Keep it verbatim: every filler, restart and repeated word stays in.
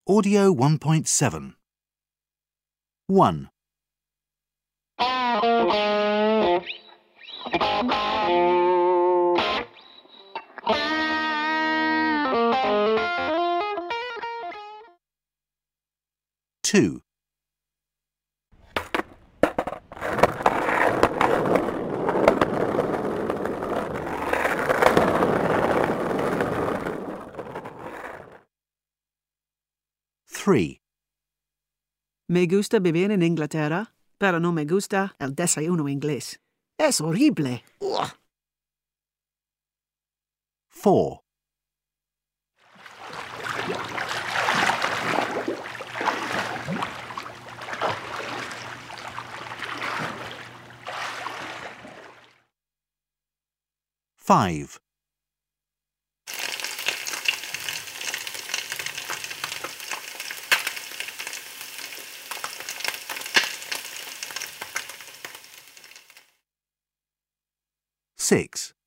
Audio one point seven. one. two. three. Me gusta vivir en Inglaterra, pero no me gusta el desayuno inglés. Es horrible. Ugh. four. five. six.